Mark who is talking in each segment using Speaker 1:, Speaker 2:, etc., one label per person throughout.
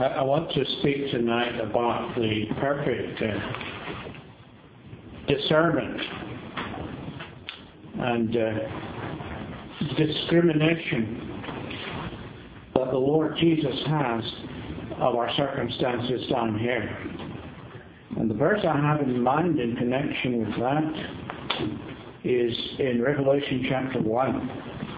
Speaker 1: I want to speak tonight about the perfect discernment and discrimination that the Lord Jesus has of our circumstances down here. And the verse I have in mind in connection with that is in Revelation chapter 1.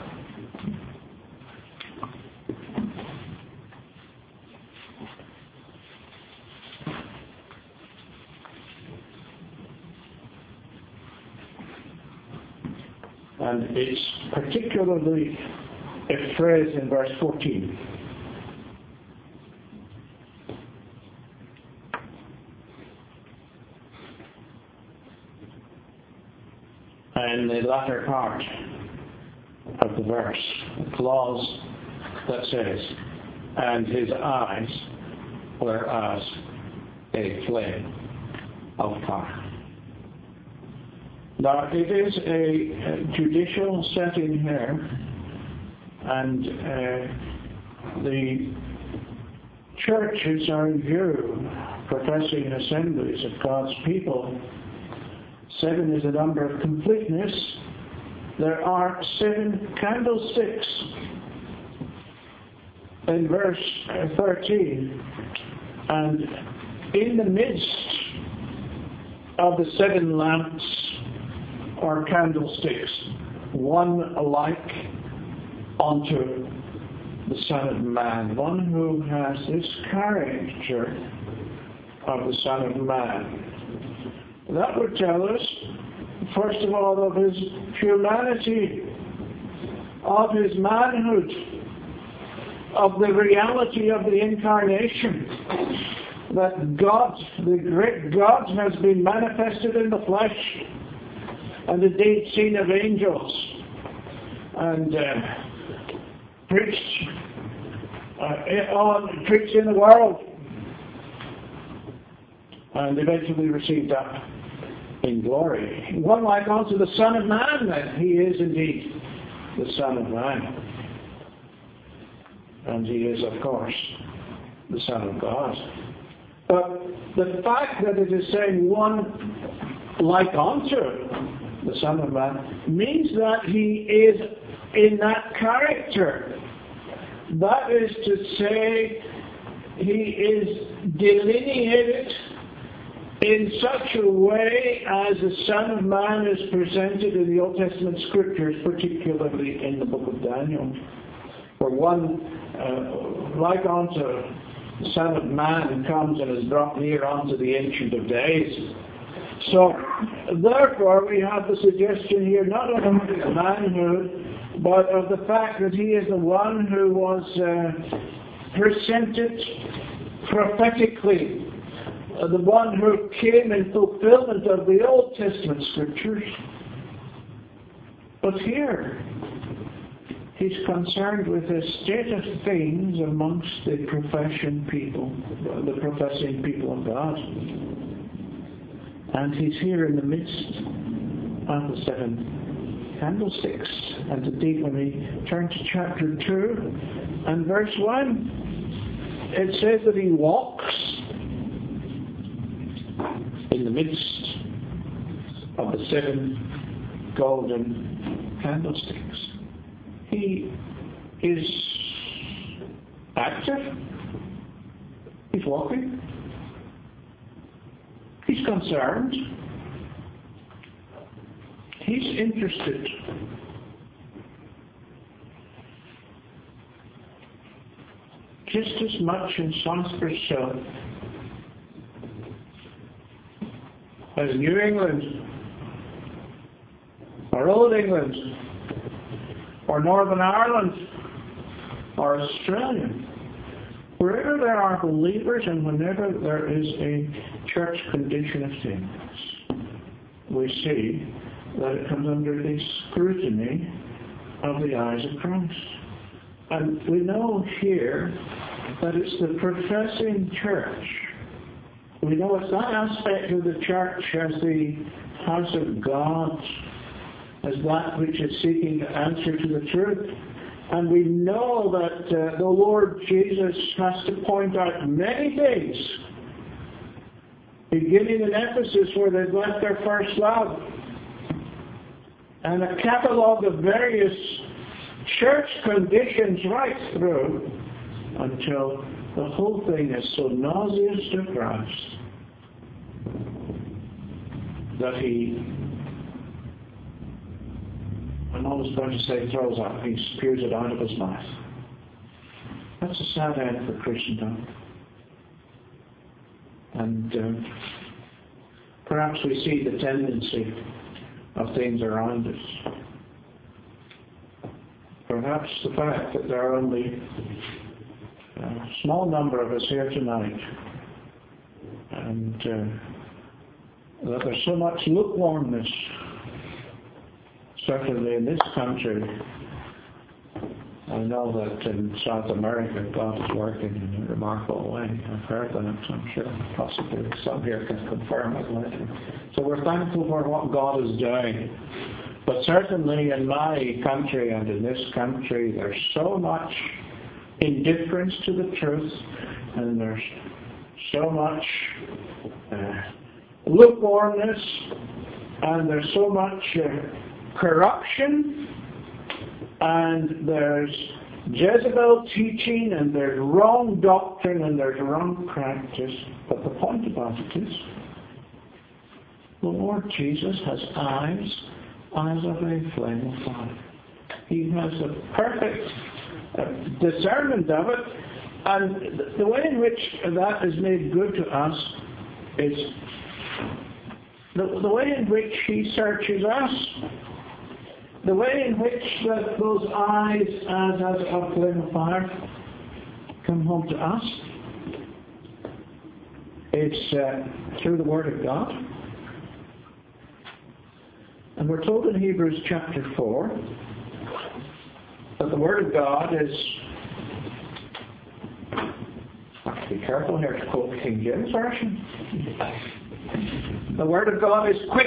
Speaker 1: And it's particularly a phrase in verse 14. And the latter part of the verse, a clause that says, and his eyes were as a flame of fire. Now, it is a judicial setting here, and the churches are in view, professing assemblies of God's people. 7 is a number of completeness. There are 7 candlesticks in verse 13, and in the midst of the 7 lamps or candlesticks, one alike unto the Son of Man, one who has this character of the Son of Man. That would tell us, first of all, of his humanity, of his manhood, of the reality of the incarnation, that God, the great God, has been manifested in the flesh, and indeed seen of angels, and preached in the world, and eventually received up in glory. One like unto the Son of Man, that he is indeed the Son of Man. And he is, of course, the Son of God. But the fact that it is saying one like unto the Son of Man means that he is in that character. That is to say, he is delineated in such a way as the Son of Man is presented in the Old Testament Scriptures, particularly in the book of Daniel. For one, like unto the Son of Man comes and is brought near unto the Ancient of Days. So, therefore, we have the suggestion here not only of manhood, but of the fact that he is the one who was presented prophetically, the one who came in fulfillment of the Old Testament Scriptures. But here, he's concerned with the state of things amongst the professing people of God. And he's here in the midst of the 7 candlesticks. And indeed, when we turn to chapter 2 and verse 1, it says that he walks in the midst of the 7 golden candlesticks. He is active. He's walking. He's concerned. He's interested. Just as much in Salisbury South as New England, or Old England, or Northern Ireland, or Australia. Wherever there are believers and whenever there is a church condition of things, we see that it comes under the scrutiny of the eyes of Christ. And we know here that it's the professing church. We know it's that aspect of the church as the house of God, as that which is seeking to answer to the truth, And we know that the Lord Jesus has to point out many things, beginning in Ephesus where they've left their first love, and a catalogue of various church conditions right through until the whole thing is so nauseous to Christ that he, I'm always going to say throws up, he spews it out of his mouth. That's a sad end for Christendom. And perhaps we see the tendency of things around us. Perhaps the fact that there are only a small number of us here tonight, and that there's so much lukewarmness, certainly in this country. I know that in South America God is working in a remarkable way. I've heard that, I'm sure possibly some here can confirm it later. So we're thankful for what God is doing. But certainly in my country and in this country there's so much indifference to the truth, and there's so much lukewarmness, and there's so much corruption, and there's Jezebel teaching, and there's wrong doctrine, and there's wrong practice. But the point about it is, the Lord Jesus has eyes of a flame of fire. He has a perfect discernment of it, and the way in which that is made good to us is the way in which He searches us, the way in which those eyes as a flame of fire come home to us. It's through the Word of God. And we're told in Hebrews chapter 4 that the Word of God is, I have to be careful here to quote the King James Version. The Word of God is quick.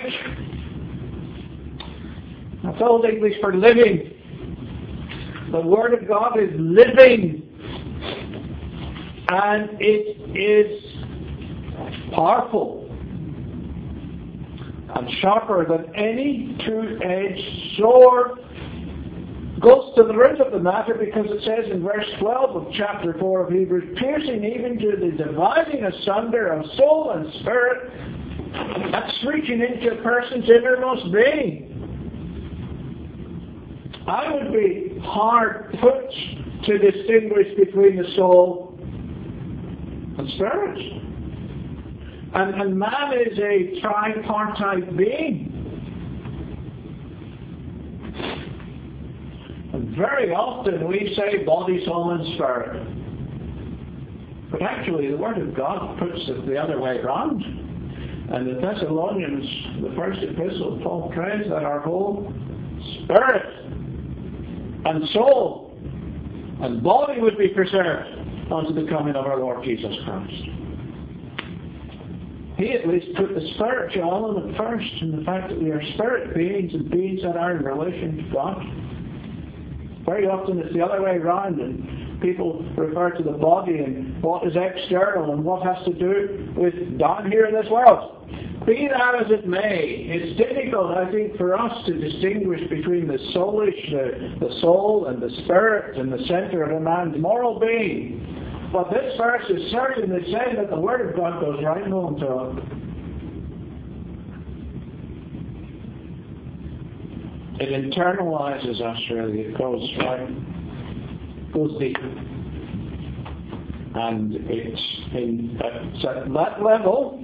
Speaker 1: That's Old English for living. The Word of God is living. And it is powerful and sharper than any two-edged sword. Goes to the root of the matter, because it says in verse 12 of chapter 4 of Hebrews, piercing even to the dividing asunder of soul and spirit. That's reaching into a person's innermost being. I would be hard put to distinguish between the soul and spirit. And man is a tripartite being. And very often we say body, soul, and spirit. But actually the Word of God puts it the other way around. And the Thessalonians, the first epistle, Paul prays that our whole spirit and soul and body would be preserved unto the coming of our Lord Jesus Christ. He at least put the spiritual element first, in the fact that we are spirit beings and beings that are in relation to God. Very often it's the other way around, and people refer to the body and what is external and what has to do with down here in this world. Be that as it may, it's difficult, I think, for us to distinguish between the soulish, the soul, and the spirit and the center of a man's moral being. But this verse is certainly saying that the Word of God goes right home to it. It internalizes us, really. It goes right, goes deep. And it's at that level,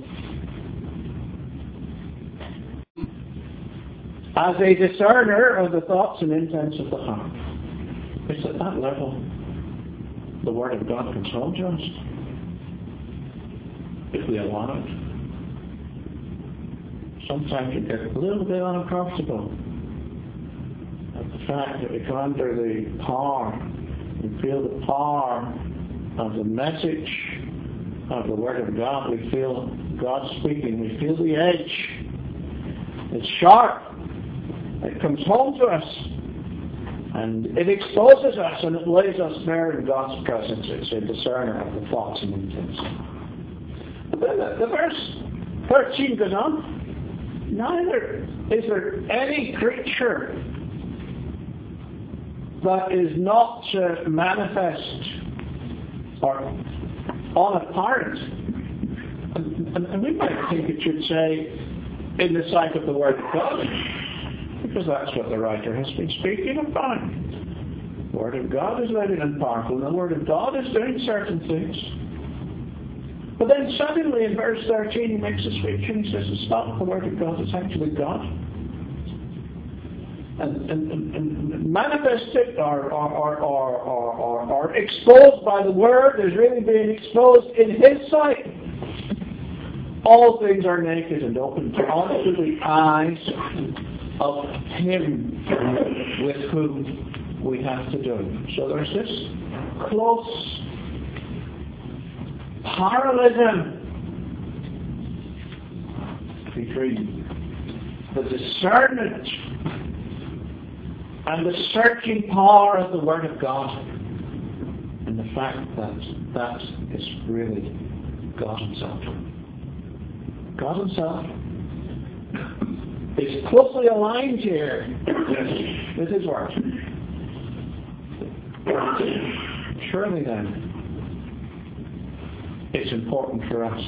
Speaker 1: as a discerner of the thoughts and intents of the heart. It's at that level the Word of God comes home to us, if we allow it. Sometimes we get a little bit uncomfortable at the fact that we come under the power, we feel the power of the message of the Word of God. We feel God speaking. We feel the edge. It's sharp. It comes home to us. And it exposes us and it lays us bare in God's presence. It's a discerner of the thoughts and intents. But then the verse 13 goes on. Neither is there any creature that is not manifest or unapparent. And we might think it should say, in the sight of the Word of God, because that's what the writer has been speaking about. The Word of God is living and powerful, and the Word of God is doing certain things. But then suddenly in verse 13 he makes a switch and he says it's not the Word of God, it's actually God. And manifested or exposed by the Word is really being exposed in His sight. All things are naked and open unto the eyes of Him with whom we have to do. So there's this close parallelism between the discernment and the searching power of the Word of God and the fact that that is really God Himself. God Himself is closely aligned here with His Word. Surely then, it's important for us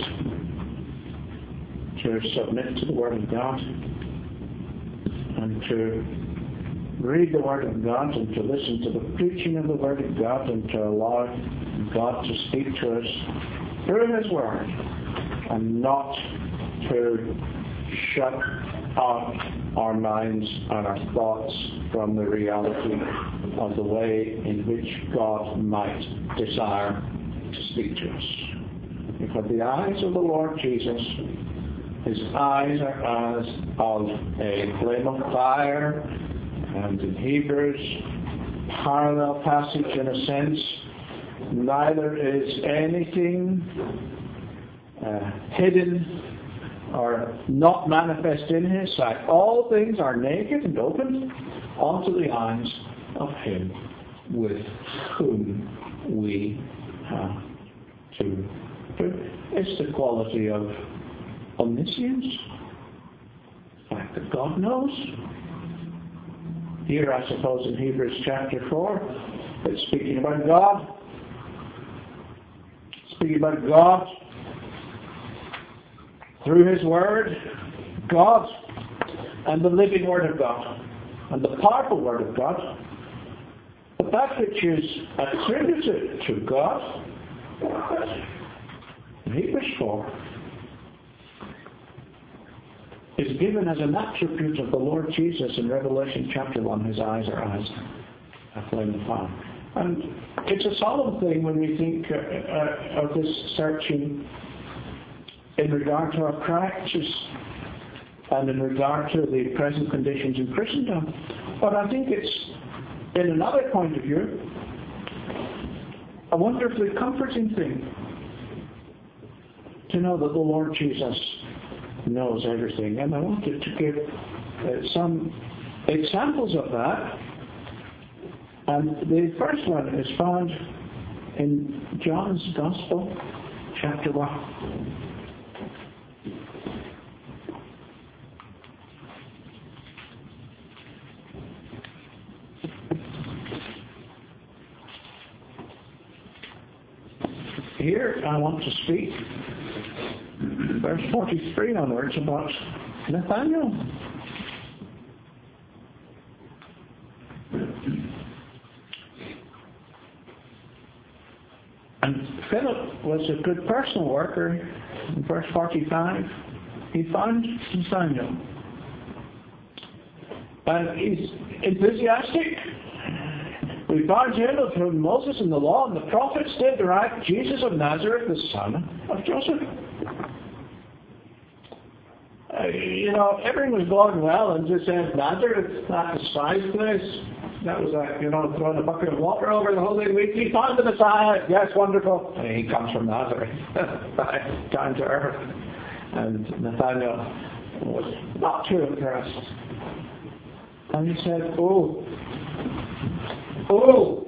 Speaker 1: to submit to the Word of God and to read the Word of God and to listen to the preaching of the Word of God and to allow God to speak to us through His Word and not to shut out our minds and our thoughts from the reality of the way in which God might desire to speak to us. Because the eyes of the Lord Jesus, His eyes are as of a flame of fire, and in Hebrews, parallel passage in a sense, neither is anything hidden or not manifest in His sight. All things are naked and open unto the eyes of Him with whom we have to do. It's the quality of omniscience, the fact that God knows. Here, I suppose, in Hebrews chapter 4, it's speaking about God. Speaking about God through His Word, God, and the living Word of God, and the powerful Word of God. But that which is attributed to God, in Hebrews 4, is given as an attribute of the Lord Jesus in Revelation chapter 1. His eyes are eyes of flame of fire. And it's a solemn thing when we think of this searching in regard to our practice and in regard to the present conditions in Christendom. But I think it's, in another point of view, a wonderfully comforting thing to know that the Lord Jesus knows everything. And I wanted to give some examples of that. And the first one is found in John's Gospel, chapter 1. Here I want to speak, verse 43 onwards, about Nathanael. And Philip was a good personal worker. In verse 45, he found Nathanael. And he's enthusiastic. We found him of whom Moses and the law and the prophets did derive Jesus of Nazareth, the son of Joseph. Everything was going well, and just said, Nazareth, that despised place. That was like, throwing a bucket of water over the Holy Week. He found the Messiah. Yes, wonderful. And he comes from Nazareth, down to earth. And Nathanael was not too impressed. And he said, Oh,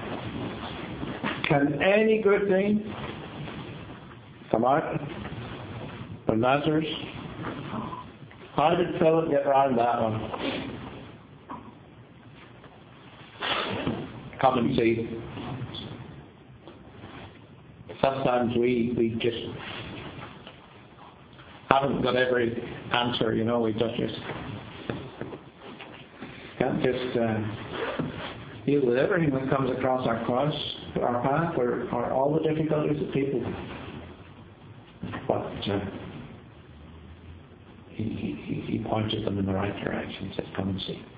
Speaker 1: can any good thing come out from Lazarus? How did Philip get around that one? Come and see. Sometimes we just haven't got every answer, we just can't just deal with everything that comes across our path, or all the difficulties of people. But he pointed them in the right direction. He said, come and see.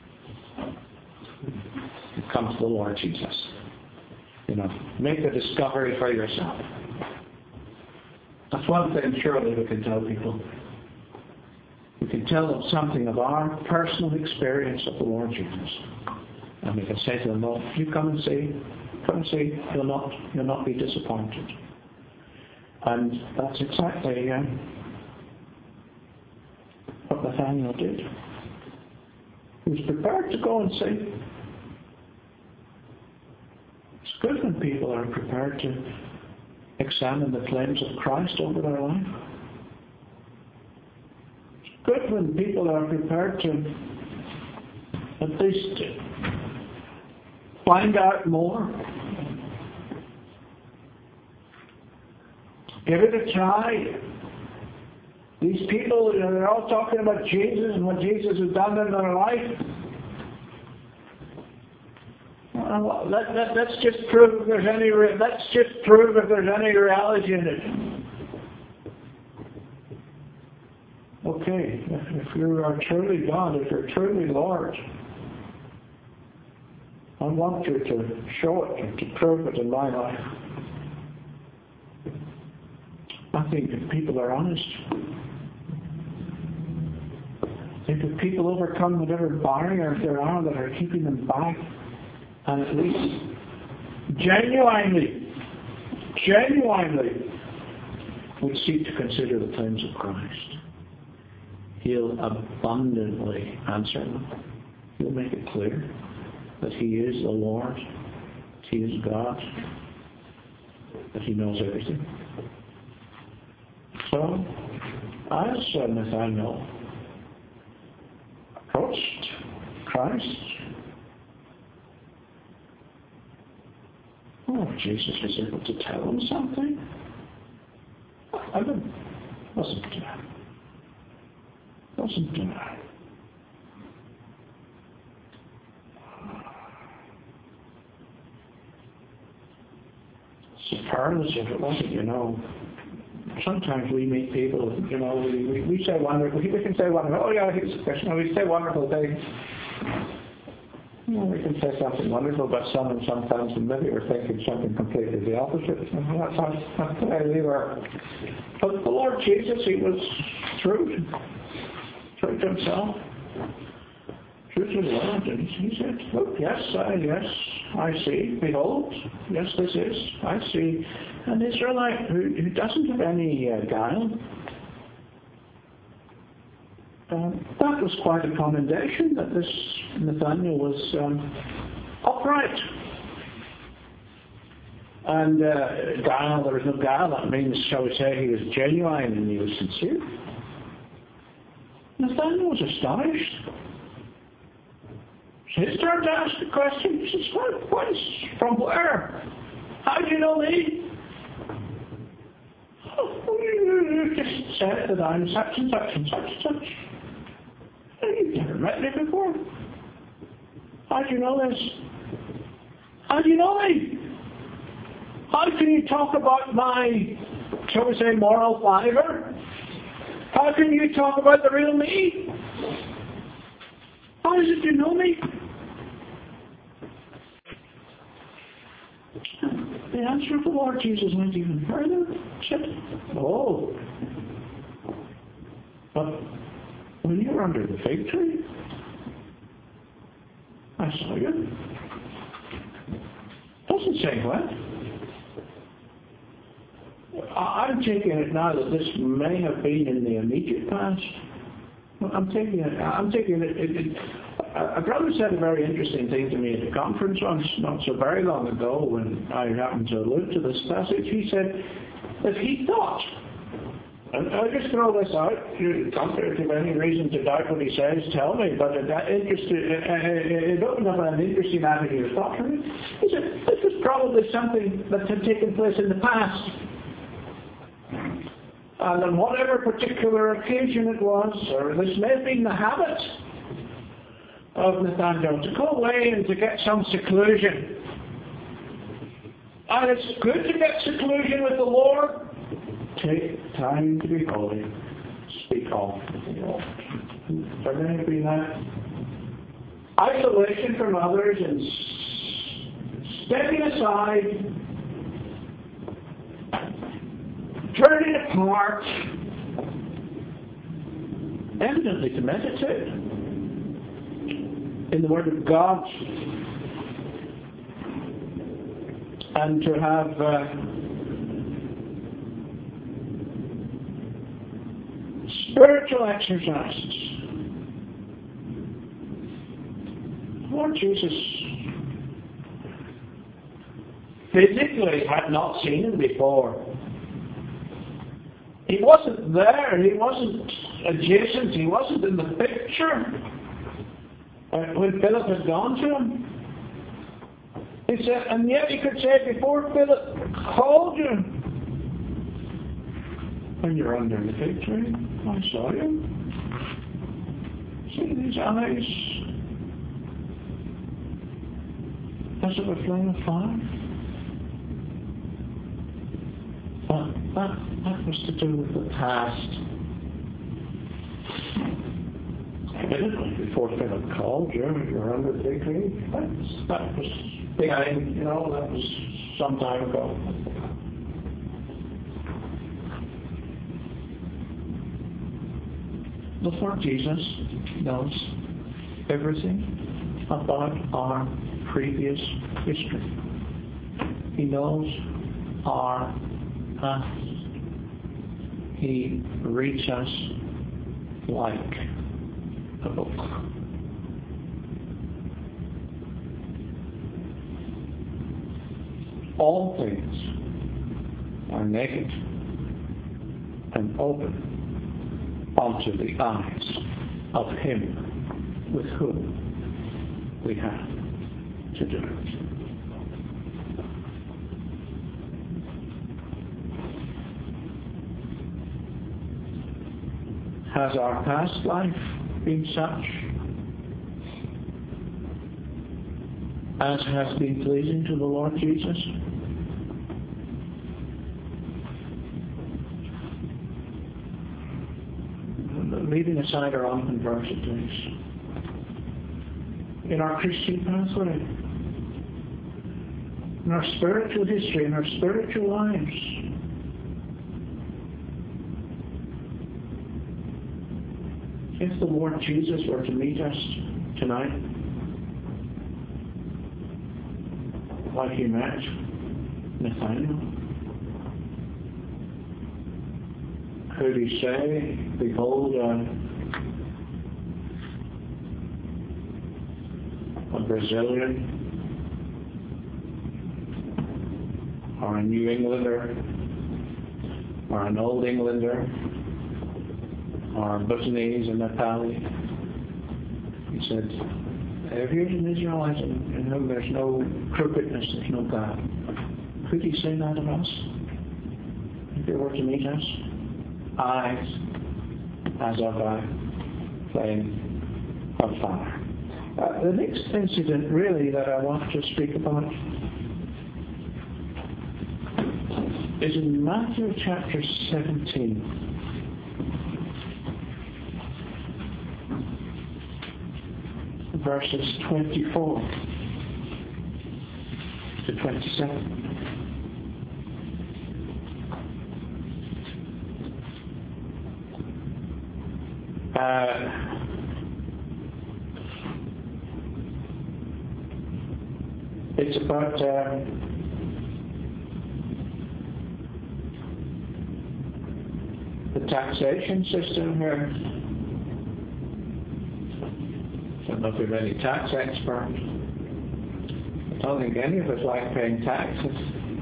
Speaker 1: Come to the Lord Jesus. Make the discovery for yourself. That's one thing surely we can tell people. We can tell them something of our personal experience of the Lord Jesus. And we can say to them, well, you come and see, you'll not be disappointed. And that's exactly what Nathanael did. He was prepared to go and see. It's good when people are prepared to examine the claims of Christ over their life. It's good when people are prepared to at least find out more. Give it a try. These people, they're all talking about Jesus and what Jesus has done in their life. Let's just prove if there's any. Let's just prove if there's any reality in it. Okay, if you are truly God, if you're truly Lord, I want you to show it and to prove it in my life. I think if people are honest, if people overcome whatever barriers there are that are keeping them back, and at least genuinely would seek to consider the claims of Christ, He'll abundantly answer them. He'll make it clear that He is the Lord, that He is God, that He knows everything. So, as Nathanael approached Christ, Jesus was able to tell him something. Wasn't superlative, it wasn't, Sometimes we meet people, we say wonderful, we can say wonderful, oh yeah, he's a Christian, we say wonderful things. We can say something wonderful about someone sometimes, and maybe we're thinking something completely the opposite. That's the way we were. But the Lord Jesus, He was true to Himself, true to the Lord, and He said, look, yes, I see, behold, yes, this is, I see an Israelite who doesn't have any guile. That was quite a commendation, that this Nathanael was upright. And guile, there was no guile. That means, shall we say, he was genuine and he was sincere. Nathanael was astonished. It's his turn to ask the question. He says, whence? From where? How do you know me? You just said that I'm such and such and such and such. You've never met me before. How do you know this? How do you know me? How can you talk about my, shall we say, moral fiber? How can you talk about the real me? How is it you know me? The answer of the Lord Jesus went even further. He said, oh, but when you were under the fig tree, I saw you. Doesn't say what. I'm taking it now that this may have been in the immediate past. I'm taking it A brother said a very interesting thing to me at a conference once, not so very long ago, when I happened to allude to this passage. He said that he thought, and I'll just throw this out, if you have any reason to doubt what he says, tell me, but it opened up an interesting avenue of thought for me. He said this was probably something that had taken place in the past. And on whatever particular occasion it was, or this may have been the habit of Nathaniel, to go away and to get some seclusion. And it's good to get seclusion with the Lord. Take time to be holy. Speak off with the Lord. There may have been that isolation from others and stepping aside, turning apart, evidently to meditate in the Word of God and to have spiritual exercises. Lord Jesus physically had not seen him before. He wasn't there, he wasn't adjacent, he wasn't in the picture when Philip had gone to him. He said, and yet he could say, before Philip called you, when you're under the fig tree, I saw you. See these eyes as of a flame of fire? That was to do with the past. Evidently, before Philip called you, you're under the fig tree. That was behind, that was some time ago. The Lord Jesus knows everything about our previous history. He knows our past. He reads us like a book. All things are naked and open unto the eyes of Him with whom we have to do it. Has our past life been such as has been pleasing to the Lord Jesus? Leaving aside our unconverted days, in our Christian pathway, in our spiritual history, in our spiritual lives, if the Lord Jesus were to meet us tonight, like He met Nathaniel, could He say, behold, a Brazilian, or a New Englander, or an Old Englander, or a Bhutanese, a Nepali? He said, here's an Israelite in whom there's no crookedness, there's no God. Could He say that of us? If He were to meet us? Eyes as of a flame of fire. The next incident really that I want to speak about is in Matthew chapter 17. Verses 24 to 27. It's about the taxation system here. So don't know if we've any tax experts. I don't think any of us like paying taxes.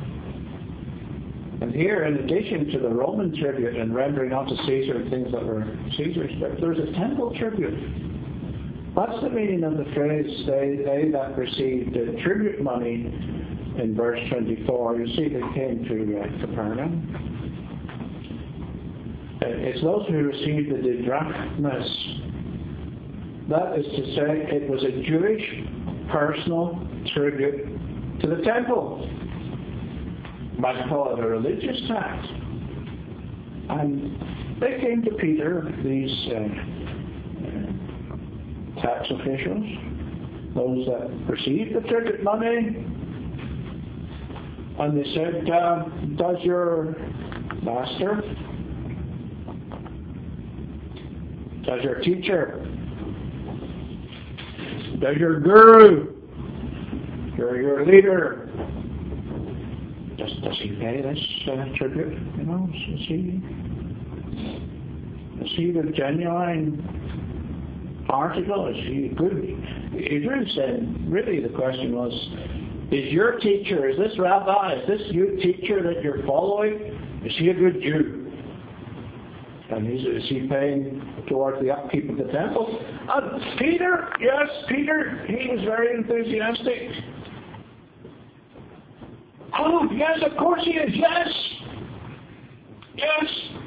Speaker 1: And here, in addition to the Roman tribute and rendering unto Caesar things that were Caesar's, there's a temple tribute. What's the meaning of the phrase, they that received tribute money in verse 24? You see, they came to Capernaum. It's those who received the didrachmas. That is to say, it was a Jewish personal tribute to the temple. You might call it a religious tax. And they came to Peter, these tax officials, those that received the tribute money, and they said, does your master, does your teacher, does your guru, your leader, does he pay this tribute? You know, is he the genuine article? Is he good? He really said, really the question was, is your teacher, is this rabbi, is this you teacher that you're following, is he a good Jew? And is he paying towards the upkeep of the temple? Peter, yes, Peter, he was very enthusiastic. Oh, yes, of course he is, yes. Yes.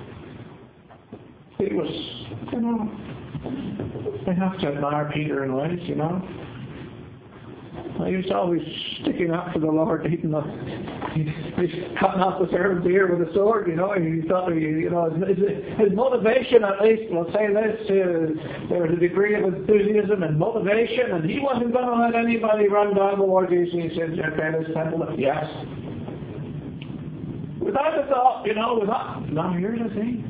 Speaker 1: He was, you know, they have to admire Peter in ways, you know. He was always sticking up for the Lord, even though he's cutting off the servant's ear with a sword, you know. He thought, you know, his motivation, at least, we'll say this, there was a degree of enthusiasm and motivation, and he wasn't going to let anybody run down the Lord Jesus. He said, okay, this temple, yes. Without a thought, you know, now here's the thing.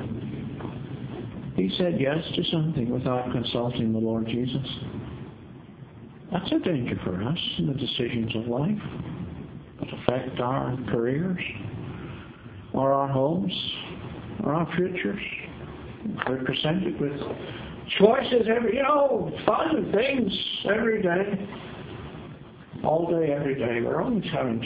Speaker 1: He said yes to something without consulting the Lord Jesus. That's a danger for us in the decisions of life that affect our careers, or our homes, or our futures. We're presented with choices fun things every day, all day, every day. We're always having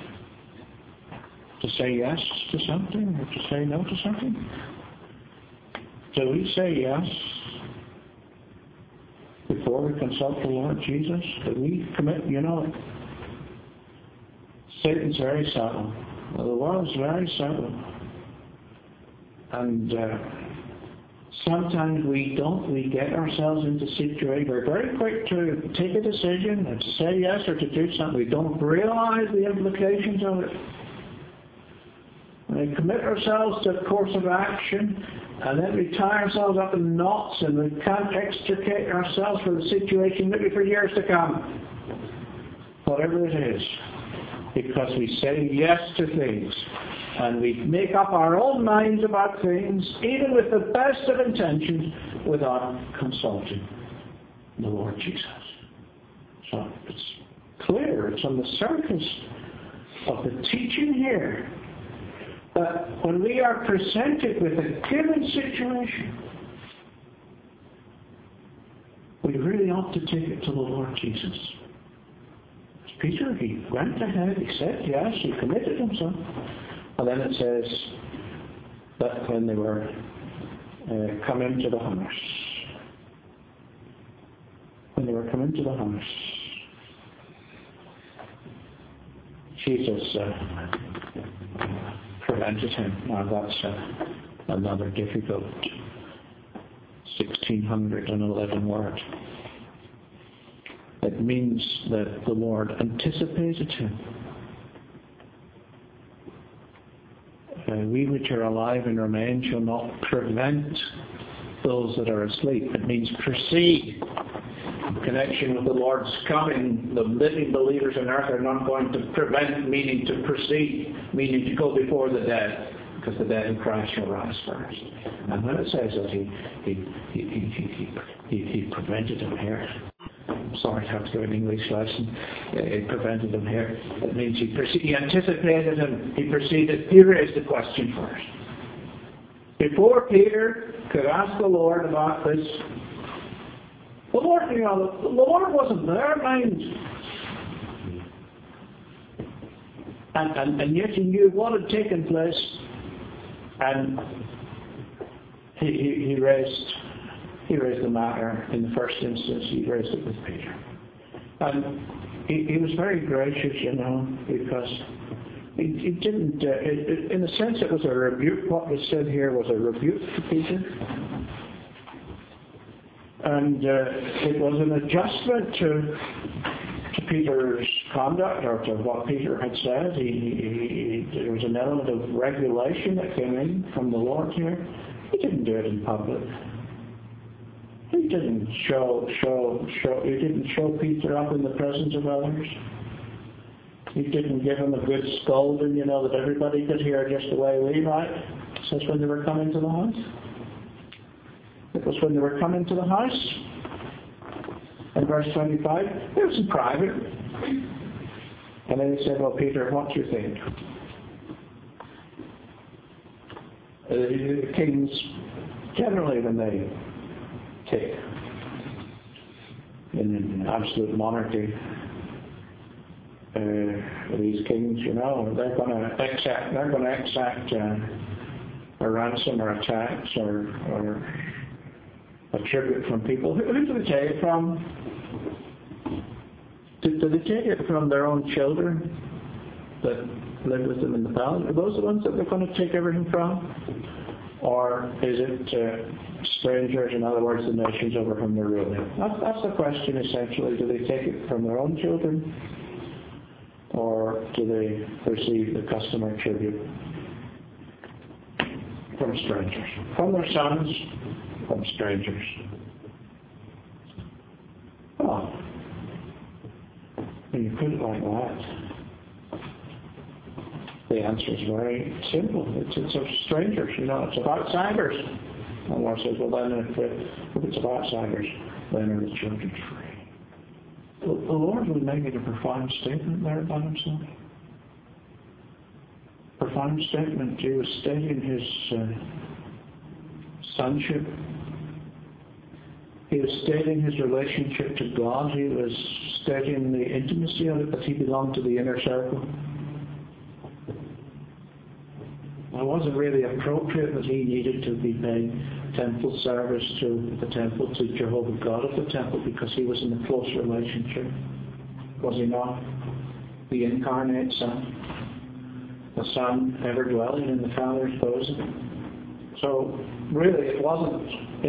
Speaker 1: to say yes to something or to say no to something. Do we say yes before we consult the Lord Jesus? Do we commit, Satan's very subtle. The world's very subtle. And sometimes we get ourselves into situations. We're very quick to take a decision and to say yes or to do something. We don't realize the implications of it. We commit ourselves to a course of action, and then we tie ourselves up in knots, and we can't extricate ourselves from the situation maybe for years to come. Whatever it is. Because we say yes to things. And we make up our own minds about things, even with the best of intentions, without consulting the Lord Jesus. So it's clear, it's on the surface of the teaching here, that when we are presented with a given situation, we really ought to take it to the Lord Jesus. As Peter, he went ahead, he said yes, he committed himself. And then it says that when they were come into the house, Jesus prevented him. Now that's another difficult 1611 word. It means that the Lord anticipated him. We which are alive and remain shall not prevent those that are asleep. It means proceed. In connection with the Lord's coming, the living believers on earth are not going to prevent, meaning to proceed, meaning to go before the dead, because the dead in Christ shall rise first. And when it says that he prevented him here, I'm sorry to have to give an English lesson. It prevented him here. It means he anticipated him. He proceeded. He raised the question first. Before Peter could ask the Lord about this The Lord, the Lord wasn't there, mind. And yet he knew what had taken place, and he raised the matter in the first instance. He raised it with Peter, and he was very gracious, because he didn't. In a sense, it was a rebuke. What was said here was a rebuke to Peter, and it was an adjustment to Peter's conduct, or to what Peter had said. There was an element of regulation that came in from the Lord here. He didn't do it in public. He didn't show Peter up in the presence of others. He didn't give him a good scolding, that everybody could hear just the way we might. That's when they were coming to the house. It was when they were coming to the house. In verse 25, it was in private. And then he said, well, Peter, what do you think? Kings, generally when they take in an absolute monarchy, these kings, they're going to exact a ransom or a tax or a tribute from people. Who do they take it from? Do they take it from their own children that live with them in the palace? Are those the ones that they're going to take everything from? Or is it strangers, in other words, the nations over whom they're ruling? That's the question, essentially. Do they take it from their own children? Or do they receive the customary tribute from strangers? From their sons? From strangers? Well, when you put it like that, the answer is very simple. It's of strangers, it's of outsiders. And the Lord says, well then, if it's of outsiders, then are the children free? The Lord was making a profound statement there about himself. Profound statement. He was stating his sonship. He was stating his relationship to God. He was stating the intimacy of it, that he belonged to the inner circle. It wasn't really appropriate that he needed to be paying temple service to the temple, to Jehovah God of the temple, because he was in a close relationship. Was he not? The incarnate Son. The Son ever dwelling in the Father's bosom. So, really, it wasn't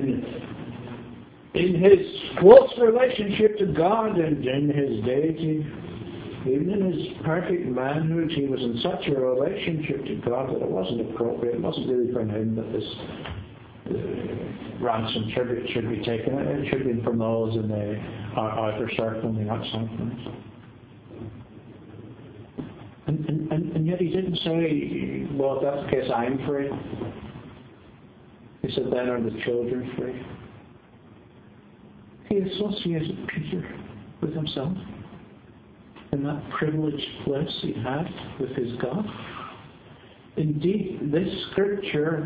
Speaker 1: in his close relationship to God and in his deity. Even in his perfect manhood, he was in such a relationship to God that it wasn't appropriate. It wasn't really for him that this ransom tribute should be taken. It should be from those in the outer circle and the outside place. And yet he didn't say, well, if that's the case, I'm free. He said, then are the children free. He associated Peter with himself in that privileged place he had with his God. Indeed, this scripture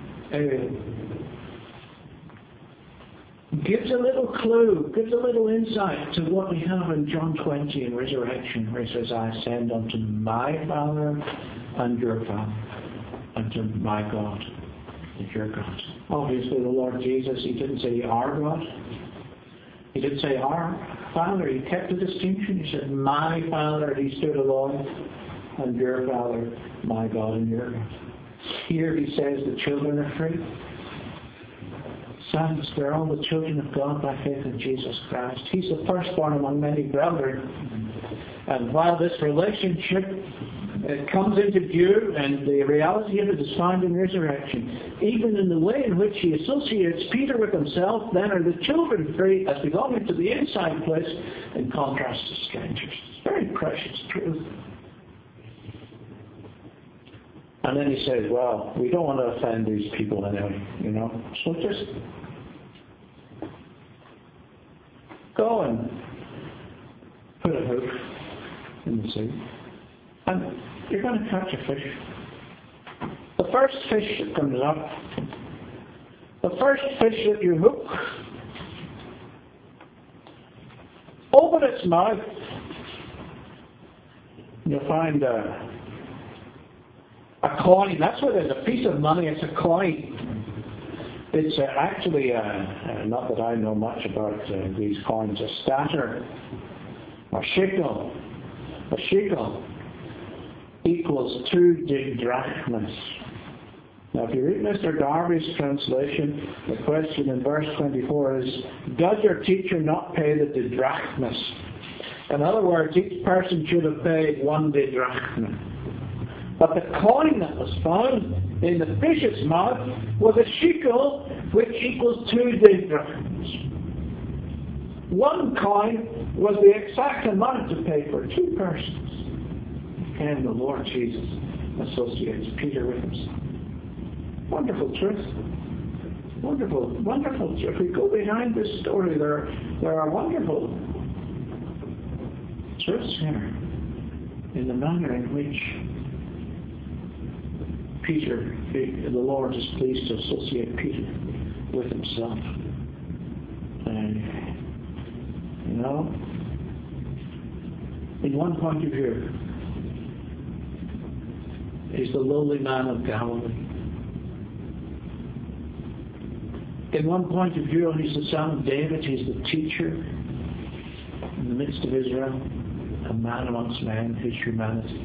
Speaker 1: gives a little clue, gives a little insight to what we have in John 20 in resurrection, where he says, I ascend unto my Father and your Father, unto my God and your God. Obviously, the Lord Jesus, he didn't say our God. He didn't say our Father. He kept the distinction. He said, my Father, he stood alone, and your Father, my God and your God. Here he says the children are free. Sons, they're all the children of God by faith in Jesus Christ. He's the firstborn among many brethren. And while this relationship comes into view, and the reality of it is found in resurrection, even in the way in which he associates Peter with himself, then are the children free as belonging to the inside place, in contrast to strangers. It's very precious truth. And then he says, well, we don't want to offend these people anyway, so just go and put a hook in the sea, and you're going to catch a fish. The first fish that comes up, the first fish that you hook, its mouth, you'll find a coin. That's what it is, a piece of money. It's a coin. It's actually, not that I know much about these coins, a stater, or shekel. A shekel equals 2 drachmas. Now, if you read Mr. Darby's translation, the question in verse 24 is, does your teacher not pay the drachmas? In other words, each person should have paid 1 drachma. But the coin that was found in the fish's mouth was a shekel, which equals 2 drachmas. 1 coin was the exact amount to pay for 2 persons. And the Lord Jesus associates Peter with himself. Wonderful truth. Wonderful, wonderful truth. If we go behind this story, there are wonderful truths here in the manner in which Peter, the Lord is pleased to associate Peter with himself. And, in one point of view, he's the lowly man of Galilee. In one point of view, he's the son of David. He's the teacher in the midst of Israel, a man amongst men, his humanity.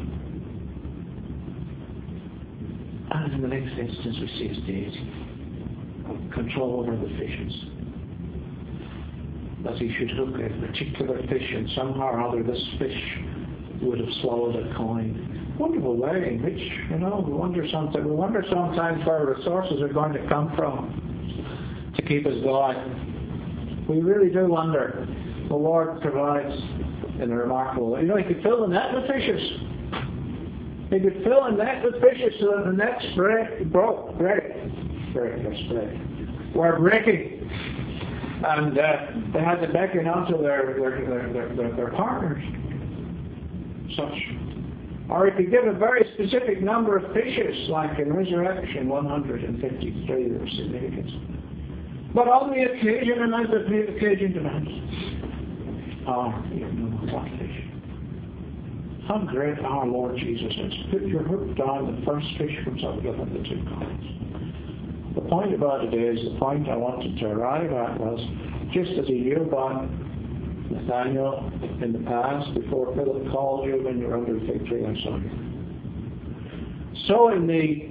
Speaker 1: And in the next instance, we see his deity, control over the fishes. That he should hook a particular fish, and somehow or other this fish would have swallowed a coin. Wonderful way in which, we wonder sometimes where our resources are going to come from to keep us going. We really do wonder. The Lord provides in a remarkable way. He could fill the net with fishes. He could fill a net with fishes so that the nets were breaking. And they had to beckon onto their partners. Such. Or he could give a very specific number of fishes, like in Resurrection 153, there was significance. But on the occasion, and as the occasion demands, what fish? How great our Lord Jesus is. Put your hook down, the first fish comes up with the 2 coins. The point about it is, the point I wanted to arrive at was, just as he knew about Nathaniel in the past, before Philip called you when you were under the fig tree, I saw you. So in the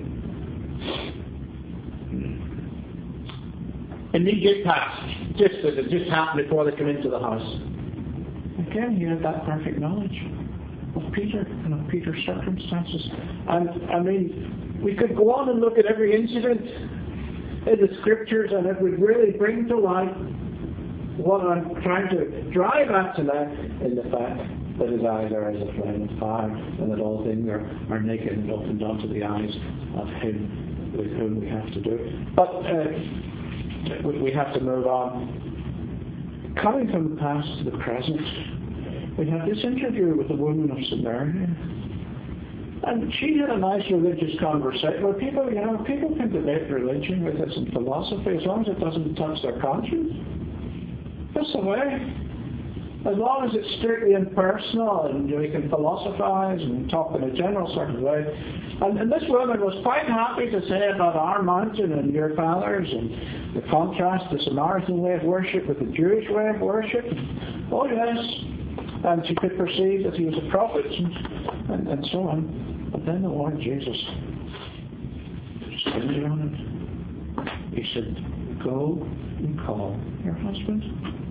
Speaker 1: immediate past, just as it just happened before they come into the house, again he had that perfect knowledge of Peter and of Peter's circumstances. And we could go on and look at every incident in the Scriptures, and it would really bring to light what I'm trying to drive at tonight, in the fact that his eyes are as a flame of fire, and that all things are naked and opened unto the eyes of him with whom we have to do. But we have to move on. Coming from the past to the present, we have this interview with the woman of Samaria. And she had a nice religious conversation. Well, people can debate religion with us and philosophy as long as it doesn't touch their conscience. That's the way. As long as it's strictly impersonal and we can philosophize and talk in a general sort of way. And this woman was quite happy to say about our mountain and your fathers and the contrast, the Samaritan way of worship with the Jewish way of worship. Oh yes. And she could perceive that he was a prophet and so on. But then the Lord Jesus extended on it. He said, go and call your husband.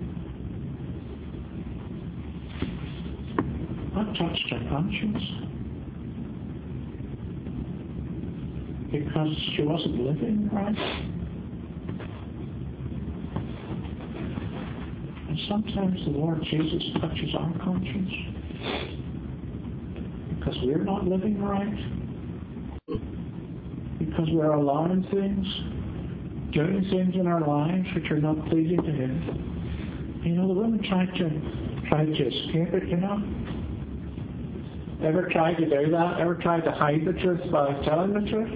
Speaker 1: That touched her conscience. Because she wasn't living right. And sometimes the Lord Jesus touches our conscience because we're not living right, because we're allowing things, doing things in our lives which are not pleasing to Him. The woman tried to escape it, Ever tried to do that? Ever tried to hide the truth by telling the truth?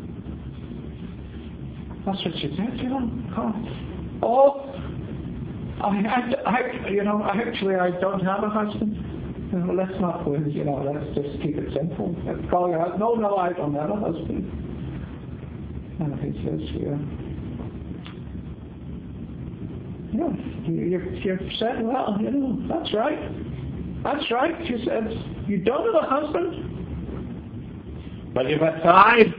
Speaker 1: That's what she did, I don't have a husband. Let's not go in, let's just keep it simple. Let's call her out. No, I don't have a husband. And he says, you've said, well, that's right. That's right. She said, you don't have a husband? Well, you've had 5.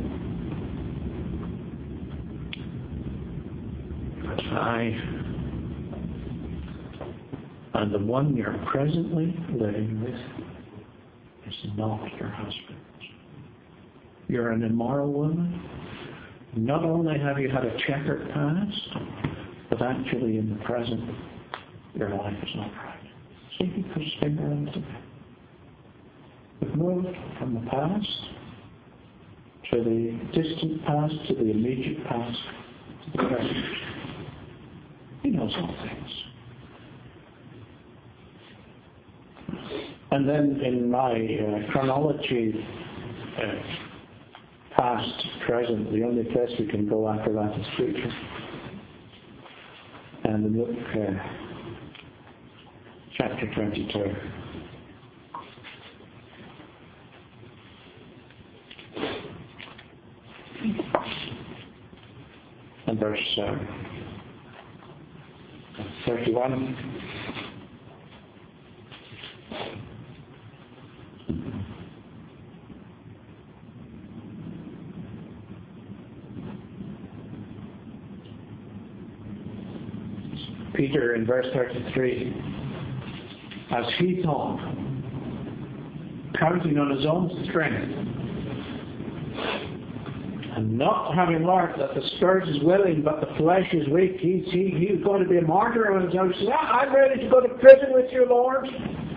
Speaker 1: And the one you're presently living with is not your husband. You're an immoral woman. Not only have you had a checkered past, but actually in the present, your life is not right. See, he put his finger on it. We've moved from the past to the distant past, to the immediate past, to the present. He knows all things. And then in my chronology, past, present, the only place we can go after that is future. And in Luke chapter 22. And verse 31. Peter in verse 33, as he thought, counting on his own strength, and not having learned that the spirit is willing but the flesh is weak, he's going to be a martyr on his own. He says, I'm ready to go to prison with you, Lord,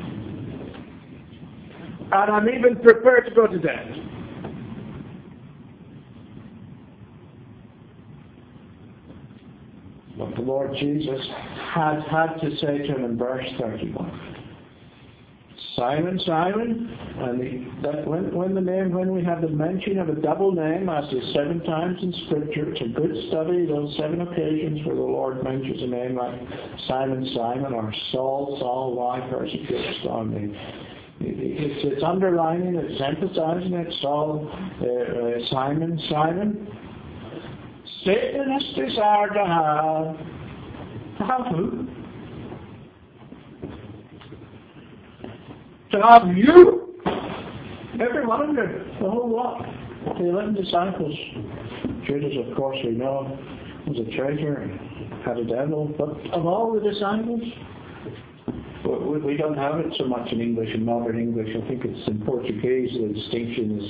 Speaker 1: and I'm even prepared to go to death. But the Lord Jesus had to say to him in verse 31, Simon, Simon, and when we have the mention of a double name, as is 7 times in Scripture, it's a good study, those 7 occasions where the Lord mentions a name like Simon, Simon, or Saul, Saul, why persecutest thou me? It's underlining, it's emphasizing it, Saul, Simon, Simon. Satan has desired to have who? To have you. Every one of you. The whole lot. The 11 disciples. Judas, of course, we know, was a traitor and had a devil. But of all the disciples, we don't have it so much in English, in modern English. I think it's in Portuguese. The distinction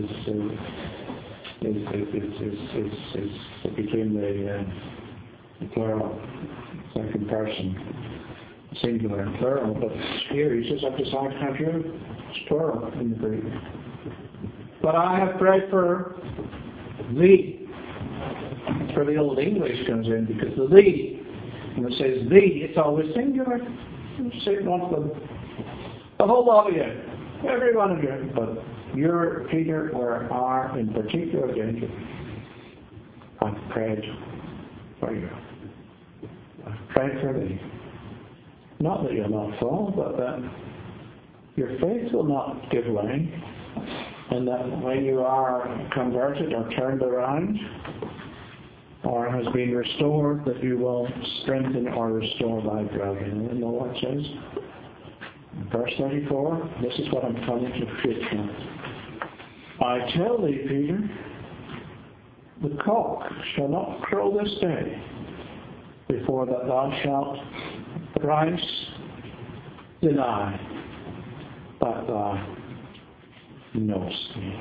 Speaker 1: it became the plural, second person, singular and plural, but here he says, I've decided to have you. It's plural in the Greek. But I have prayed for thee. That's where the Old English comes in, because the thee, when it says thee, it's always singular. Satan wants the whole lot of you, every one of you, but you're, Peter, or are in particular danger. I've prayed for you. I've prayed for thee. Not that you'll not fall, but that your faith will not give way, and that when you are converted or turned around, or has been restored, that you will strengthen or restore thy brethren. And the Lord says, verse 34, this is what I'm telling you to preach now. I tell thee, Peter, the cock shall not crow this day before that thou shalt thrice deny that thou knowest me.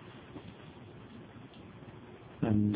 Speaker 1: And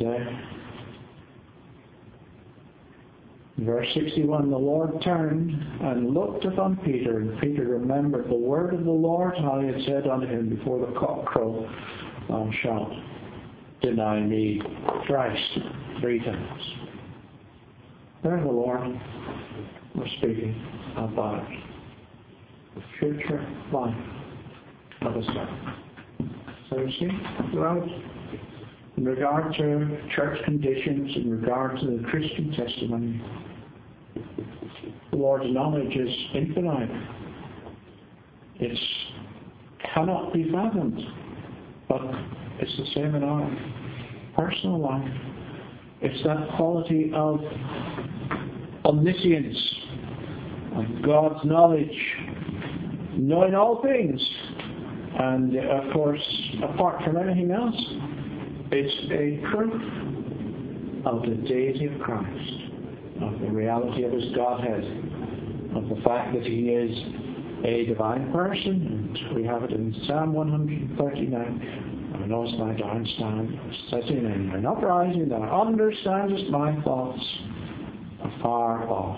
Speaker 1: verse 61, the Lord turned and looked upon Peter, and Peter remembered the word of the Lord, how he had said unto him, before the cock crow, thou shalt deny me thrice, 3 times. There the Lord was speaking about the future life of his son. So you see, throughout, in regard to church conditions, in regard to the Christian testimony, The Lord's knowledge is infinite. It cannot be fathomed. But it's the same in our personal life. It's that quality of omniscience, of God's knowledge, knowing all things. And of course, apart from anything else, it's a proof of the deity of Christ, of the reality of His Godhead, of the fact that He is a divine person. And we have it in Psalm 139. Thou knowest my down sitting and uprising, thou understandest my thoughts afar off.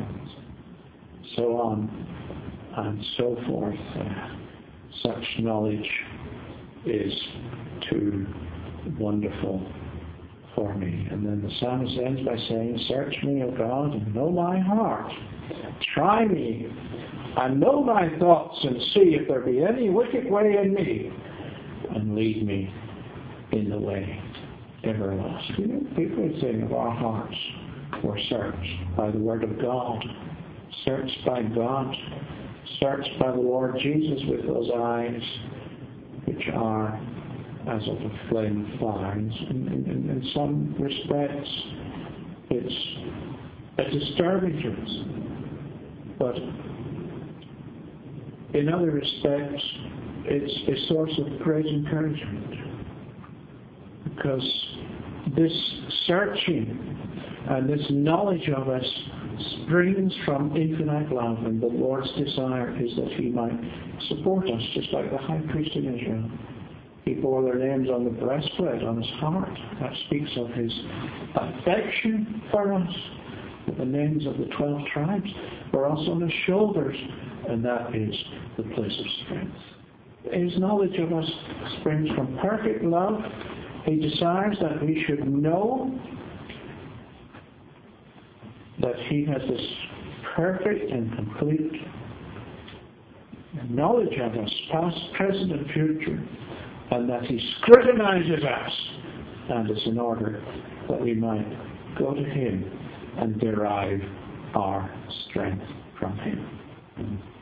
Speaker 1: So on and so forth. Such knowledge is too wonderful for me. And then the psalmist ends by saying, search me, O God, and know my heart. Try me, and know my thoughts, and see if there be any wicked way in me, and lead me in the way everlasting. Everything of our hearts were searched by the Word of God, searched by God, searched by the Lord Jesus with those eyes which are as of a flame of fire. In some respects, it's a disturbing truth, but in other respects, it's a source of great encouragement, because this searching and this knowledge of us springs from infinite love, and the Lord's desire is that He might support us, just like the high priest in Israel. He bore their names on the breastplate, on his heart. That speaks of His affection for us. The names of the 12 tribes were also on His shoulders, and that is the place of strength. His knowledge of us springs from perfect love. He desires that we should know that He has this perfect and complete knowledge of us, past, present, and future, and that He scrutinizes us, and it's in order that we might go to Him and derive our strength from Him.